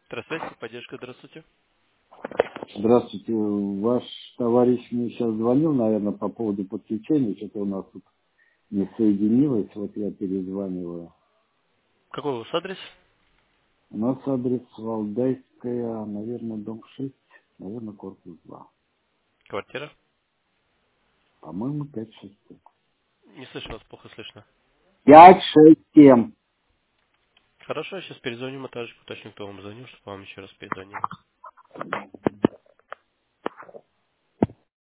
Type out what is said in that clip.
Трансляция, поддержка, здравствуйте. Здравствуйте. Ваш товарищ мне сейчас звонил, наверное, по поводу подключения. Что-то у нас тут не соединилось. Вот я перезваниваю. Какой у вас адрес? У нас адрес Валдайская, наверное, дом 6, наверное, корпус 2. Квартира? По-моему, 567. Не слышу вас, плохо слышно. 567. Хорошо, я сейчас перезвоню монтажнику, уточню, кто вам звонил, чтобы вам еще раз перезвонили.